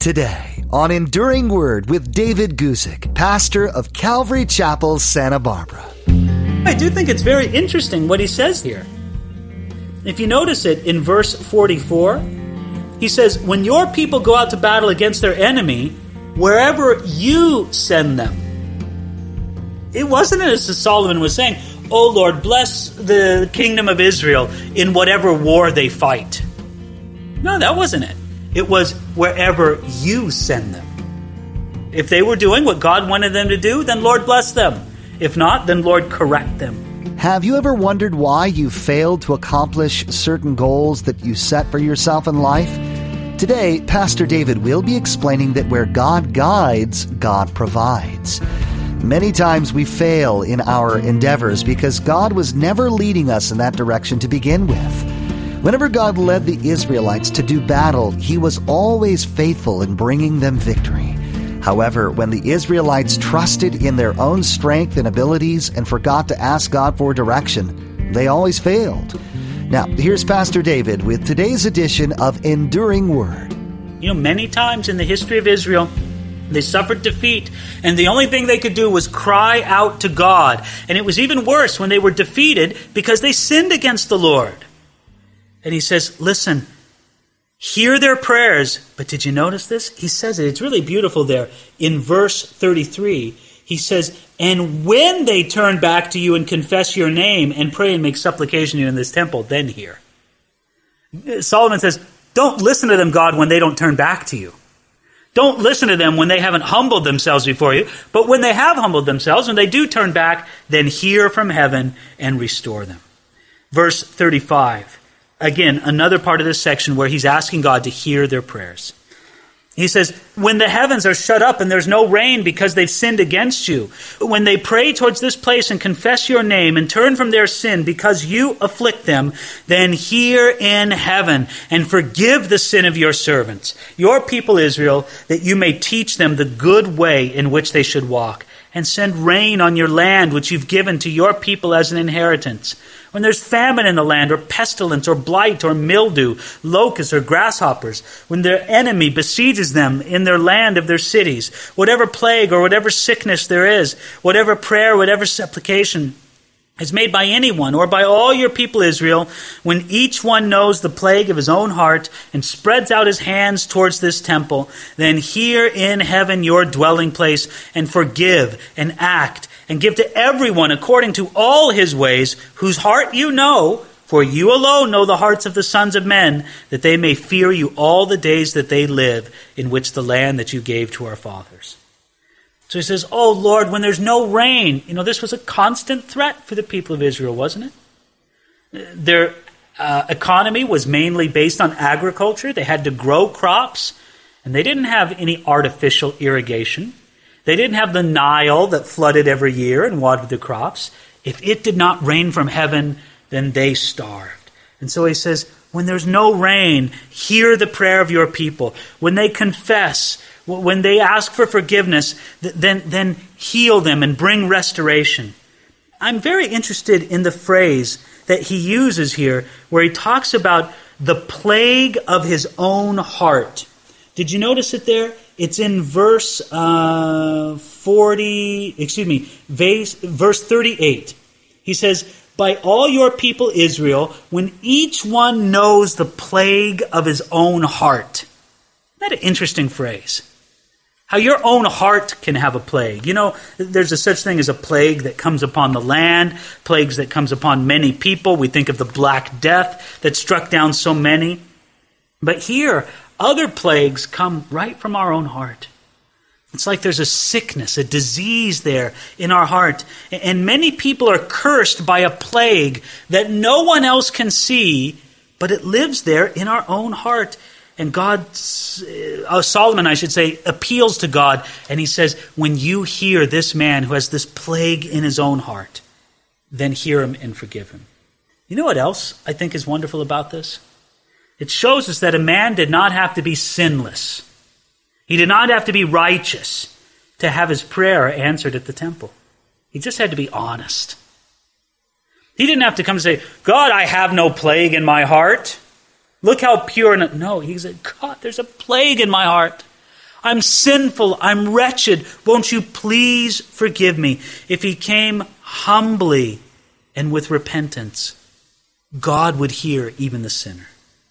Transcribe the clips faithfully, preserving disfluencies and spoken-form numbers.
Today on Enduring Word with David Guzik, pastor of Calvary Chapel, Santa Barbara. I do think it's very interesting what he says here. If you notice it in verse forty-four, he says, when your people go out to battle against their enemy, wherever you send them. It wasn't as Solomon was saying, oh Lord, bless the kingdom of Israel in whatever war they fight. No, that wasn't it. It was wherever you send them. If they were doing what God wanted them to do, then Lord bless them. If not, then Lord correct them. Have you ever wondered why you failed to accomplish certain goals that you set for yourself in life? Today, Pastor David will be explaining that where God guides, God provides. Many times we fail in our endeavors because God was never leading us in that direction to begin with. Whenever God led the Israelites to do battle, He was always faithful in bringing them victory. However, when the Israelites trusted in their own strength and abilities and forgot to ask God for direction, they always failed. Now, here's Pastor David with today's edition of Enduring Word. You know, many times in the history of Israel, they suffered defeat, and the only thing they could do was cry out to God. And it was even worse when they were defeated because they sinned against the Lord. And he says, listen, hear their prayers. But did you notice this? He says it. It's really beautiful there. In verse thirty-three, he says, and when they turn back to you and confess your name and pray and make supplication to you in this temple, then hear. Solomon says, don't listen to them, God, when they don't turn back to you. Don't listen to them when they haven't humbled themselves before you. But when they have humbled themselves, when they do turn back, then hear from heaven and restore them. Verse thirty-five. Again, another part of this section where he's asking God to hear their prayers. He says, when the heavens are shut up and there's no rain because they've sinned against you, when they pray towards this place and confess your name and turn from their sin because you afflict them, then hear in heaven and forgive the sin of your servants, your people Israel, that you may teach them the good way in which they should walk, and send rain on your land which you've given to your people as an inheritance. When there's famine in the land, or pestilence, or blight, or mildew, locusts, or grasshoppers, when their enemy besieges them in their land of their cities, whatever plague or whatever sickness there is, whatever prayer, whatever supplication is made by anyone or by all your people Israel, when each one knows the plague of his own heart and spreads out his hands towards this temple, then hear in heaven your dwelling place and forgive and act and give to everyone according to all his ways, whose heart you know, for you alone know the hearts of the sons of men, that they may fear you all the days that they live, in which the land that you gave to our fathers. So he says, oh Lord, when there's no rain, you know, this was a constant threat for the people of Israel, wasn't it? Their uh, economy was mainly based on agriculture. They had to grow crops, and they didn't have any artificial irrigation. They didn't have the Nile that flooded every year and watered the crops. If it did not rain from heaven, then they starved. And so he says, when there's no rain, hear the prayer of your people. When they confess, when they ask for forgiveness, then, then heal them and bring restoration. I'm very interested in the phrase that he uses here where he talks about the plague of his own heart. Did you notice it there? It's in verse uh, forty, excuse me, verse, verse thirty-eight. He says, by all your people Israel, when each one knows the plague of his own heart. Isn't that an interesting phrase? How your own heart can have a plague. You know, there's a such thing as a plague that comes upon the land, plagues that comes upon many people. We think of the Black Death that struck down so many. But here, other plagues come right from our own heart. It's like there's a sickness, a disease there in our heart. And many people are cursed by a plague that no one else can see, but it lives there in our own heart. And God, uh, Solomon, I should say, appeals to God. And he says, when you hear this man who has this plague in his own heart, then hear him and forgive him. You know what else I think is wonderful about this? It shows us that a man did not have to be sinless. He did not have to be righteous to have his prayer answered at the temple. He just had to be honest. He didn't have to come and say, God, I have no plague in my heart. Look how pure. And no, he said, God, there's a plague in my heart. I'm sinful. I'm wretched. Won't you please forgive me? If he came humbly and with repentance, God would hear even the sinner.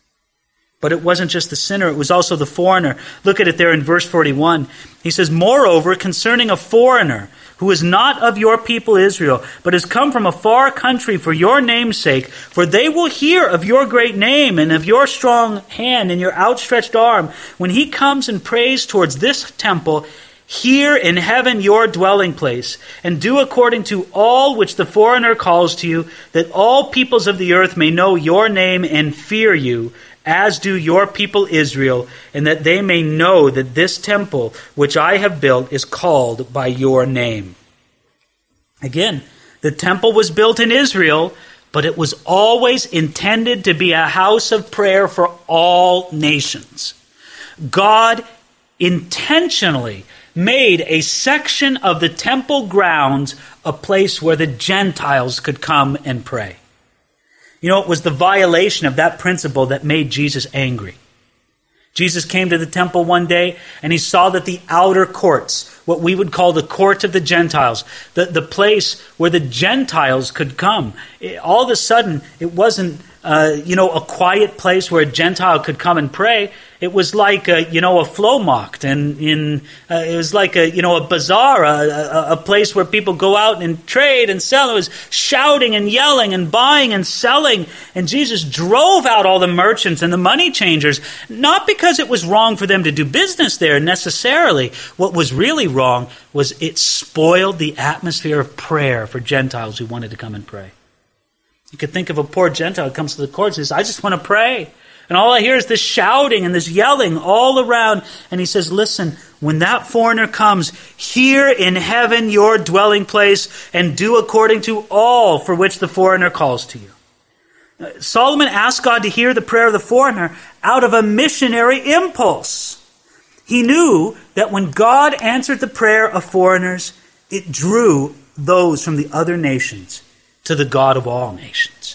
But it wasn't just the sinner, it was also the foreigner. Look at it there in verse forty-one. He says, moreover, concerning a foreigner who is not of your people Israel, but has come from a far country for your name's sake, for they will hear of your great name and of your strong hand and your outstretched arm. When he comes and prays towards this temple, hear in heaven your dwelling place, and do according to all which the foreigner calls to you, that all peoples of the earth may know your name and fear you, as do your people Israel, and that they may know that this temple which I have built is called by your name. Again, the temple was built in Israel, but it was always intended to be a house of prayer for all nations. God intentionally made a section of the temple grounds a place where the Gentiles could come and pray. You know, it was the violation of that principle that made Jesus angry. Jesus came to the temple one day and he saw that the outer courts, what we would call the court of the Gentiles, the, the place where the Gentiles could come, it, all of a sudden it wasn't, uh, you know, a quiet place where a Gentile could come and pray. It was like, a, you know, a Flohmarkt, and in uh, it was like a, you know, a bazaar, a, a, a place where people go out and trade and sell. It was shouting and yelling and buying and selling. And Jesus drove out all the merchants and the money changers, not because it was wrong for them to do business there necessarily. What was really wrong was it spoiled the atmosphere of prayer for Gentiles who wanted to come and pray. You could think of a poor Gentile who comes to the court and says, I just want to pray. And all I hear is this shouting and this yelling all around. And he says, listen, when that foreigner comes, hear in heaven your dwelling place and do according to all for which the foreigner calls to you. Solomon asked God to hear the prayer of the foreigner out of a missionary impulse. He knew that when God answered the prayer of foreigners, it drew those from the other nations to the God of all nations.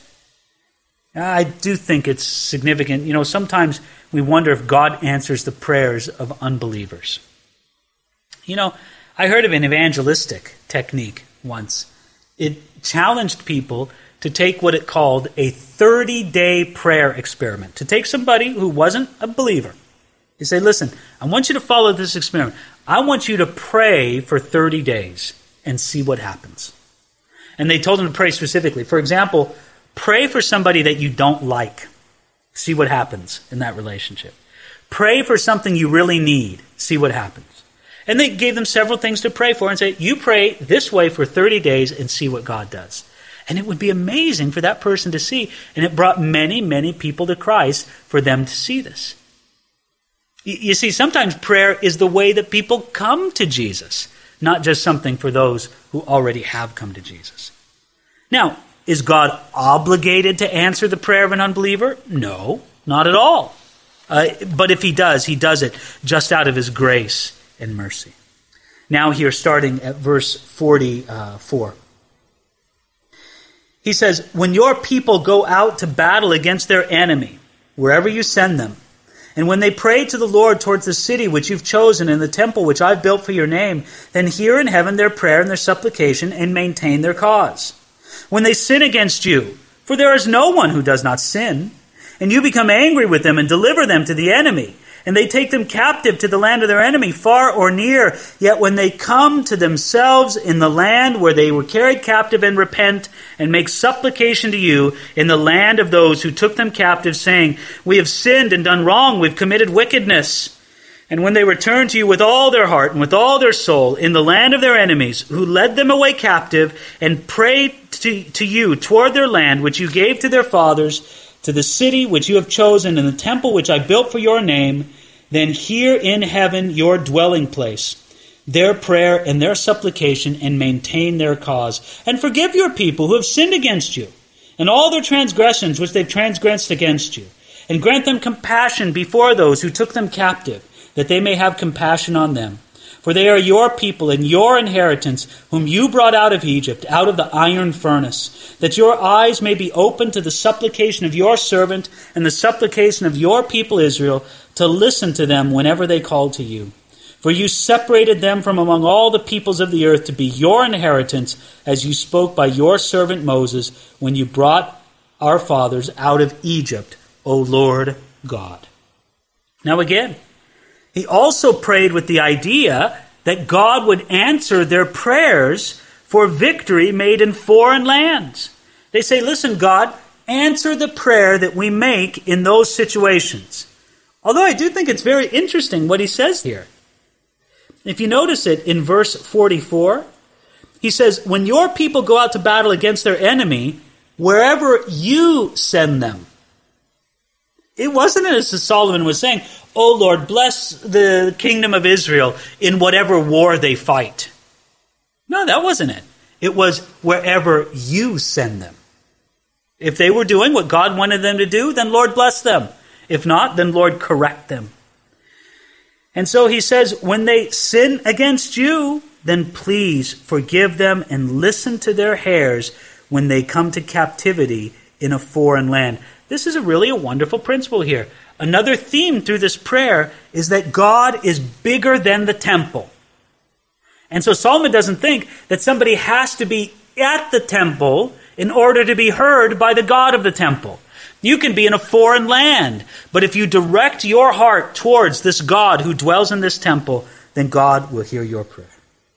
I do think it's significant. You know, sometimes we wonder if God answers the prayers of unbelievers. You know, I heard of an evangelistic technique once. It challenged people to take what it called a thirty-day prayer experiment. To take somebody who wasn't a believer. You say, listen, I want you to follow this experiment. I want you to pray for thirty days and see what happens. And they told them to pray specifically. For example, pray for somebody that you don't like. See what happens in that relationship. Pray for something you really need. See what happens. And they gave them several things to pray for and say, you pray this way for thirty days and see what God does. And it would be amazing for that person to see. And it brought many, many people to Christ for them to see this. You see, sometimes prayer is the way that people come to Jesus, not just something for those who already have come to Jesus. Now, is God obligated to answer the prayer of an unbeliever? No, not at all. Uh, but if he does, he does it just out of his grace and mercy. Now here, starting at verse forty-four. He says, when your people go out to battle against their enemy, wherever you send them, and when they pray to the Lord towards the city which you've chosen and the temple which I've built for your name, then hear in heaven their prayer and their supplication and maintain their cause. When they sin against you, for there is no one who does not sin, and you become angry with them and deliver them to the enemy, and they take them captive to the land of their enemy, far or near, yet when they come to themselves in the land where they were carried captive and repent, and make supplication to you in the land of those who took them captive, saying, we have sinned and done wrong, we've committed wickedness. And when they return to you with all their heart and with all their soul in the land of their enemies, who led them away captive, and pray to, to you toward their land, which you gave to their fathers, to the city which you have chosen, and the temple which I built for your name, then hear in heaven your dwelling place, their prayer and their supplication, and maintain their cause. And forgive your people who have sinned against you, and all their transgressions which they've transgressed against you, and grant them compassion before those who took them captive, that they may have compassion on them. For they are your people and your inheritance, whom you brought out of Egypt, out of the iron furnace, that your eyes may be open to the supplication of your servant and the supplication of your people Israel, to listen to them whenever they call to you. For you separated them from among all the peoples of the earth to be your inheritance, as you spoke by your servant Moses, when you brought our fathers out of Egypt, O Lord God. Now again, he also prayed with the idea that God would answer their prayers for victory made in foreign lands. They say, listen, God, answer the prayer that we make in those situations. Although I do think it's very interesting what he says here. If you notice it in verse forty-four, he says, when your people go out to battle against their enemy, wherever you send them. It wasn't as Solomon was saying, oh Lord, bless the kingdom of Israel in whatever war they fight. No, that wasn't it. It was wherever you send them. If they were doing what God wanted them to do, then Lord bless them. If not, then Lord correct them. And so he says, when they sin against you, then please forgive them and listen to their hairs when they come to captivity in a foreign land. This is a really a wonderful principle here. Another theme through this prayer is that God is bigger than the temple. And so Solomon doesn't think that somebody has to be at the temple in order to be heard by the God of the temple. You can be in a foreign land, but if you direct your heart towards this God who dwells in this temple, then God will hear your prayer.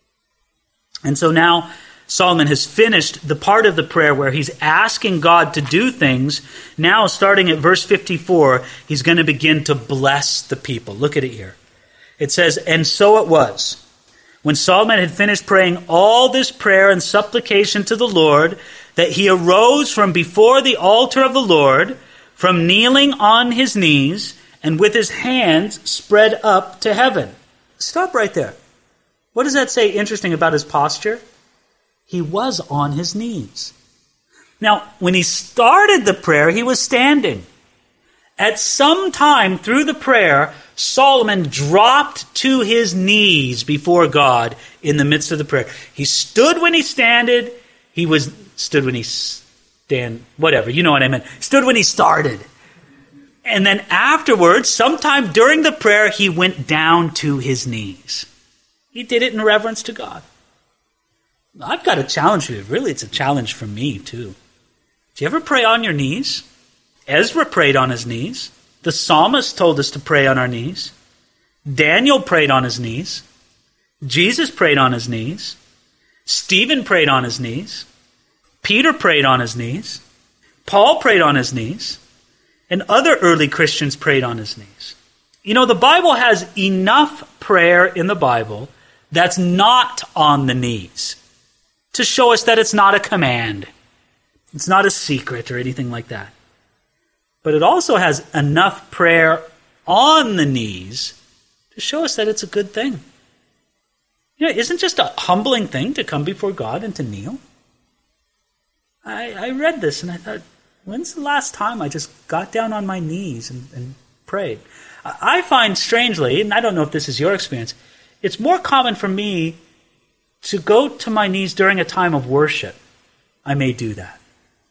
And so now Solomon has finished the part of the prayer where he's asking God to do things. Now, starting at verse fifty-four, he's going to begin to bless the people. Look at it here. It says, and so it was, when Solomon had finished praying all this prayer and supplication to the Lord, that he arose from before the altar of the Lord, from kneeling on his knees, and with his hands spread up to heaven. Stop right there. What does that say interesting about his posture? He was on his knees. Now, when he started the prayer, he was standing. At some time through the prayer, Solomon dropped to his knees before God in the midst of the prayer. He stood when he standed. He was stood when he stand, whatever, you know what I meant. Stood when he started. And then afterwards, sometime during the prayer, he went down to his knees. He did it in reverence to God. I've got a challenge for you. Really, it's a challenge for me, too. Do you ever pray on your knees? Ezra prayed on his knees. The psalmist told us to pray on our knees. Daniel prayed on his knees. Jesus prayed on his knees. Stephen prayed on his knees. Peter prayed on his knees. Paul prayed on his knees. And other early Christians prayed on his knees. You know, the Bible has enough prayer in the Bible that's not on the knees to show us that it's not a command. It's not a secret or anything like that. But it also has enough prayer on the knees to show us that it's a good thing. You know, it isn't just a humbling thing to come before God and to kneel. I, I read this and I thought, when's the last time I just got down on my knees and, and prayed? I find strangely, and I don't know if this is your experience, it's more common for me to go to my knees during a time of worship. I may do that.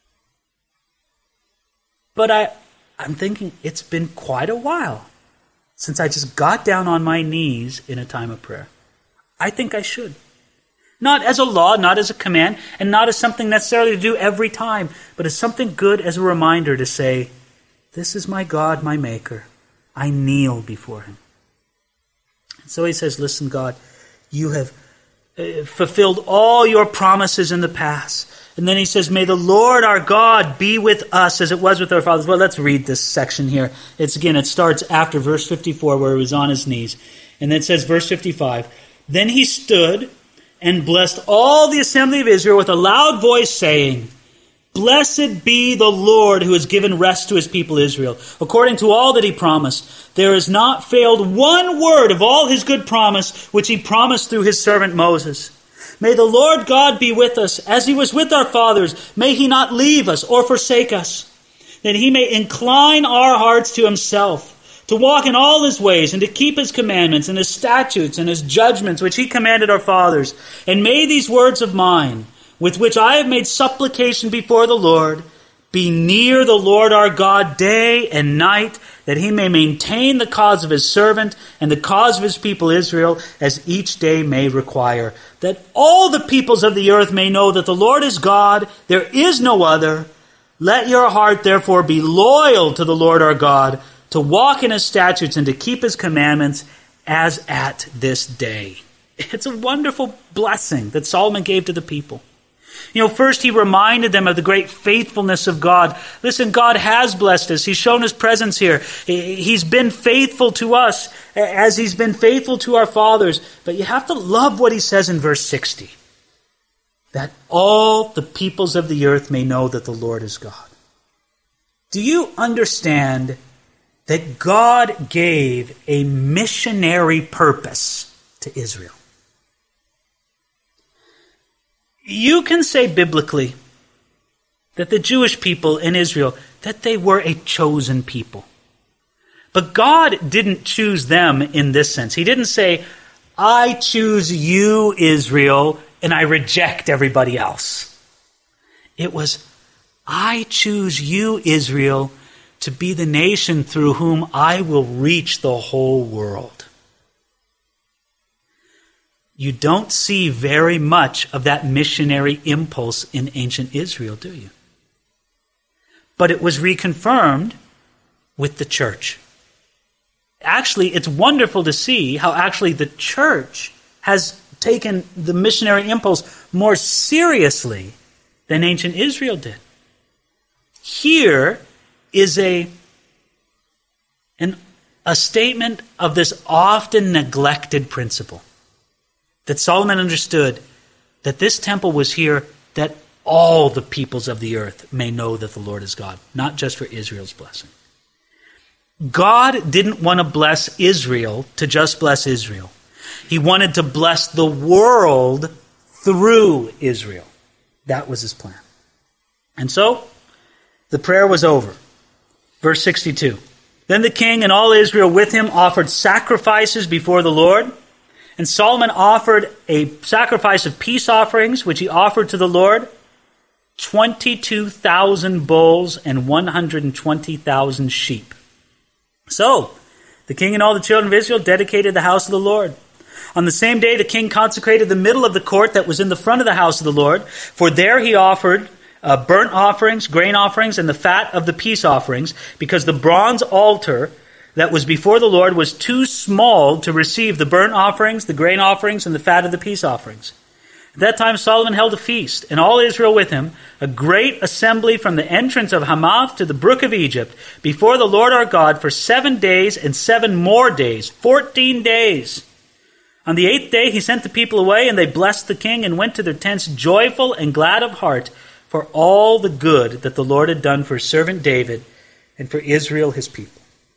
But I, I'm thinking it's been quite a while since I just got down on my knees in a time of prayer. I think I should. Not as a law, not as a command, and not as something necessarily to do every time, but as something good as a reminder to say, this is my God, my Maker. I kneel before him. And so he says, listen, God, you have uh, fulfilled all your promises in the past. And then he says, may the Lord our God be with us as it was with our fathers. Well, let's read this section here. It's again, it starts after verse fifty-four where he was on his knees. And then it says, verse fifty-five, then he stood and blessed all the assembly of Israel with a loud voice, saying, blessed be the Lord who has given rest to his people Israel, according to all that he promised. There has not failed one word of all his good promise, which he promised through his servant Moses. May the Lord God be with us, as he was with our fathers. May he not leave us or forsake us, that he may incline our hearts to himself, to walk in all his ways, and to keep his commandments and his statutes and his judgments, which he commanded our fathers. And may these words of mine, with which I have made supplication before the Lord, Be near the Lord our God day and night, that he may maintain the cause of his servant and the cause of his people Israel, as each day may require. That all the peoples of the earth may know that the Lord is God, there is no other. Let your heart therefore be loyal to the Lord our God, to walk in his statutes and to keep his commandments, as at this day. It's a wonderful blessing that Solomon gave to the people. You know, first he reminded them of the great faithfulness of God. Listen, God has blessed us. He's shown his presence here. He's been faithful to us as he's been faithful to our fathers. But you have to love what he says in verse sixty. That all the peoples of the earth may know that the Lord is God. Do you understand that God gave a missionary purpose to Israel? You can say biblically that the Jewish people in Israel, that they were a chosen people. But God didn't choose them in this sense. He didn't say, I choose you, Israel, and I reject everybody else. It was, I choose you, Israel, to be the nation through whom I will reach the whole world. You don't see very much of that missionary impulse in ancient Israel, do you? But it was reconfirmed with the church. Actually, it's wonderful to see how actually the church has taken the missionary impulse more seriously than ancient Israel did. Here is a, an, a statement of this often neglected principle. That Solomon understood that this temple was here that all the peoples of the earth may know that the Lord is God, not just for Israel's blessing. God didn't want to bless Israel to just bless Israel. He wanted to bless the world through Israel. That was his plan. And so, the prayer was over. Verse sixty-two. Then the king and all Israel with him offered sacrifices before the Lord. And Solomon offered a sacrifice of peace offerings, which he offered to the Lord, twenty-two thousand bulls and one hundred twenty thousand sheep. So, the king and all the children of Israel dedicated the house of the Lord. On the same day, the king consecrated the middle of the court that was in the front of the house of the Lord, for there he offered uh, burnt offerings, grain offerings, and the fat of the peace offerings, because the bronze altar that was before the Lord was too small to receive the burnt offerings, the grain offerings, and the fat of the peace offerings. At that time Solomon held a feast, and all Israel with him, a great assembly from the entrance of Hamath to the brook of Egypt, before the Lord our God for seven days and seven more days, fourteen days. On the eighth day he sent the people away, and they blessed the king and went to their tents joyful and glad of heart for all the good that the Lord had done for his servant David and for Israel his people.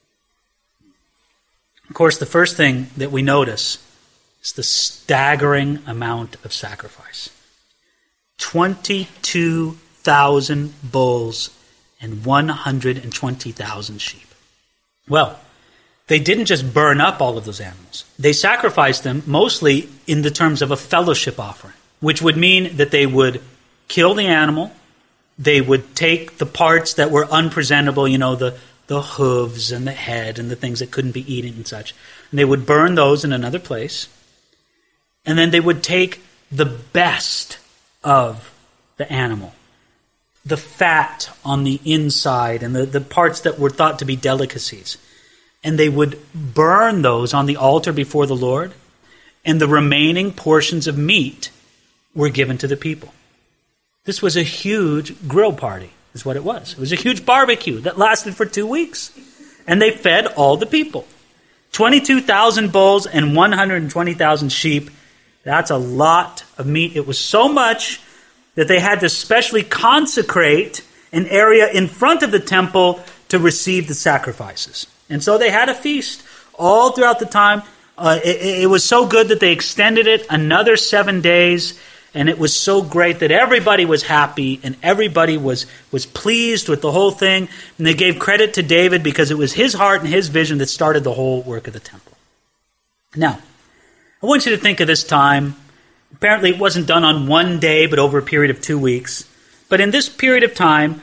Of course, the first thing that we notice is the staggering amount of sacrifice. twenty-two thousand bulls and one hundred twenty thousand sheep. Well, they didn't just burn up all of those animals. They sacrificed them mostly in the terms of a fellowship offering, which would mean that they would kill the animal, they would take the parts that were unpresentable, you know, the the hooves and the head and the things that couldn't be eaten and such. And they would burn those in another place. And then they would take the best of the animal, the fat on the inside and the, the parts that were thought to be delicacies. And they would burn those on the altar before the Lord. And the remaining portions of meat were given to the people. This was a huge grill party. Is what it was. It was a huge barbecue that lasted for two weeks. And they fed all the people. twenty-two thousand bulls and one hundred twenty thousand sheep. That's a lot of meat. It was so much that they had to specially consecrate an area in front of the temple to receive the sacrifices. And so they had a feast all throughout the time. Uh, it, it was so good that they extended it another seven days. And it was so great that everybody was happy and everybody was, was pleased with the whole thing. And they gave credit to David because it was his heart and his vision that started the whole work of the temple. Now, I want you to think of this time. Apparently it wasn't done on one day, but over a period of two weeks. But in this period of time,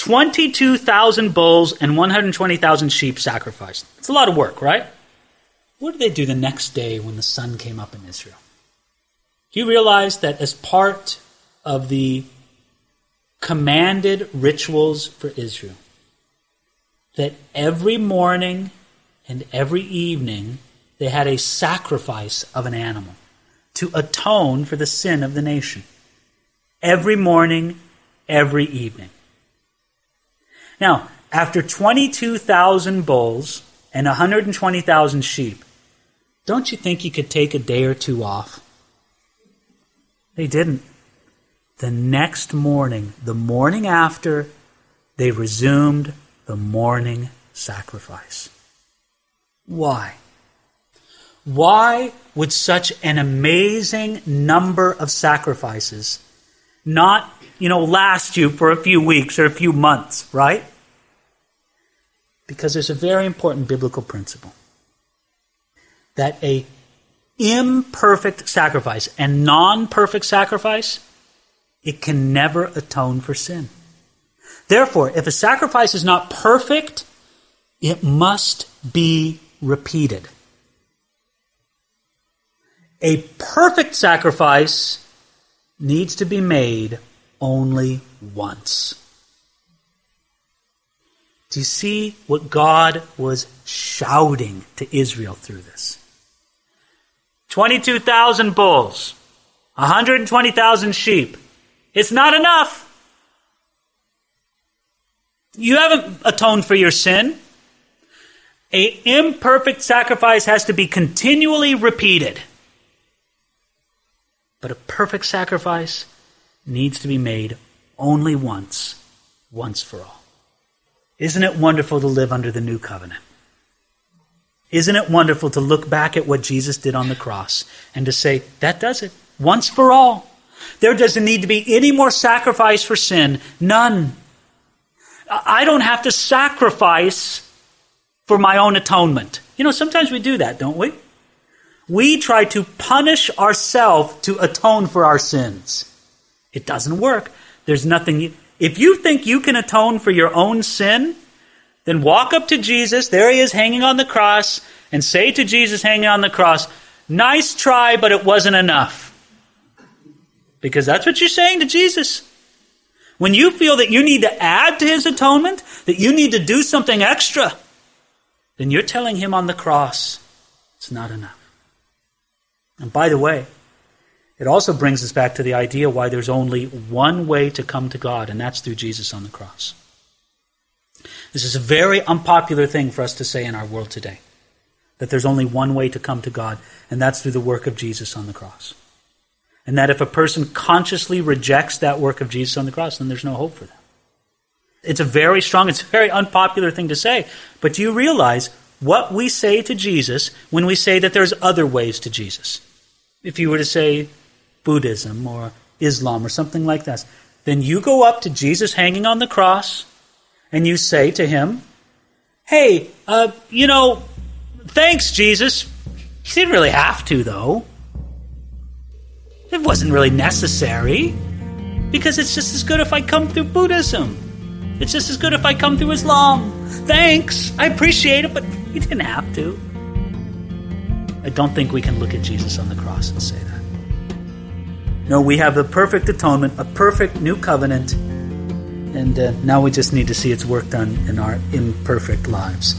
twenty-two thousand bulls and one hundred twenty thousand sheep sacrificed. It's a lot of work, right? What did they do the next day when the sun came up in Israel? Do you realize that as part of the commanded rituals for Israel, that every morning and every evening they had a sacrifice of an animal to atone for the sin of the nation? Every morning, every evening. Now, after twenty-two thousand bulls and one hundred twenty thousand sheep, don't you think you could take a day or two off? They didn't. The next morning, the morning after, they resumed the morning sacrifice. Why? Why would such an amazing number of sacrifices not, you know, last you for a few weeks or a few months, right? Because there's a very important biblical principle that a imperfect sacrifice and non-perfect sacrifice, it can never atone for sin. Therefore, if a sacrifice is not perfect, it must be repeated. A perfect sacrifice needs to be made only once. Do you see what God was shouting to Israel through this? twenty-two thousand bulls, one hundred twenty thousand sheep. It's not enough. You haven't atoned for your sin. An imperfect sacrifice has to be continually repeated. But a perfect sacrifice needs to be made only once, once for all. Isn't it wonderful to live under the new covenant? Isn't it wonderful to look back at what Jesus did on the cross and to say, that does it, once for all. There doesn't need to be any more sacrifice for sin, none. I don't have to sacrifice for my own atonement. You know, sometimes we do that, don't we? We try to punish ourselves to atone for our sins. It doesn't work. There's nothing. If you think you can atone for your own sin, then walk up to Jesus, there he is hanging on the cross, and say to Jesus hanging on the cross, nice try, but it wasn't enough. Because that's what you're saying to Jesus. When you feel that you need to add to his atonement, that you need to do something extra, then you're telling him on the cross, it's not enough. And by the way, it also brings us back to the idea why there's only one way to come to God, and that's through Jesus on the cross. This is a very unpopular thing for us to say in our world today, that there's only one way to come to God, and that's through the work of Jesus on the cross. And that if a person consciously rejects that work of Jesus on the cross, then there's no hope for them. It's a very strong, it's a very unpopular thing to say, but do you realize what we say to Jesus when we say that there's other ways to Jesus? If you were to say Buddhism or Islam or something like that, then you go up to Jesus hanging on the cross and you say to him, hey, uh, you know, thanks, Jesus. You didn't really have to, though. It wasn't really necessary, because it's just as good if I come through Buddhism. It's just as good if I come through Islam. Thanks, I appreciate it, but you didn't have to. I don't think we can look at Jesus on the cross and say that. No, we have the perfect atonement, a perfect new covenant, and uh, now we just need to see its work done in our imperfect lives.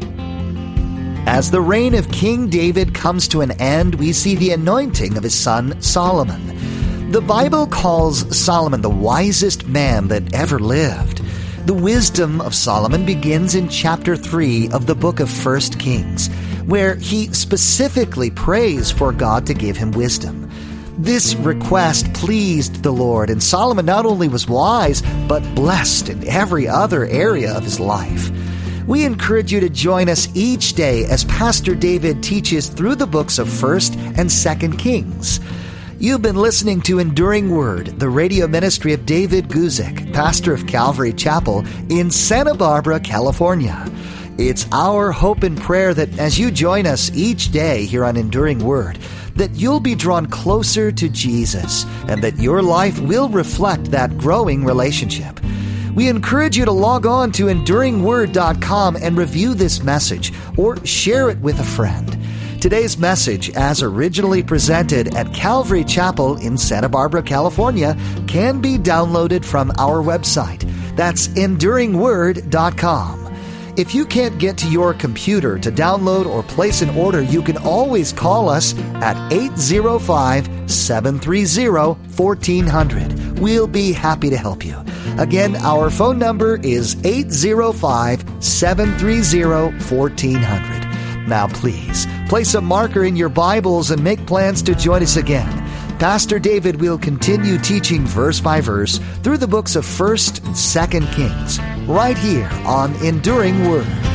As the reign of King David comes to an end, we see the anointing of his son Solomon. The Bible calls Solomon the wisest man that ever lived. The wisdom of Solomon begins in chapter three of the book of First Kings, where he specifically prays for God to give him wisdom. This request pleased the Lord, and Solomon not only was wise, but blessed in every other area of his life. We encourage you to join us each day as Pastor David teaches through the books of First and Second Kings. You've been listening to Enduring Word, the radio ministry of David Guzik, pastor of Calvary Chapel in Santa Barbara, California. It's our hope and prayer that as you join us each day here on Enduring Word, that you'll be drawn closer to Jesus and that your life will reflect that growing relationship. We encourage you to log on to enduring word dot com and review this message or share it with a friend. Today's message, as originally presented at Calvary Chapel in Santa Barbara, California, can be downloaded from our website. That's enduring word dot com. If you can't get to your computer to download or place an order, you can always call us at eight zero five, seven three zero, one four zero zero. We'll be happy to help you. Again, our phone number is eight zero five, seven three zero, one four zero zero. Now please, place a marker in your Bibles and make plans to join us again. Pastor David will continue teaching verse by verse through the books of First and Second Kings, right here on Enduring Word.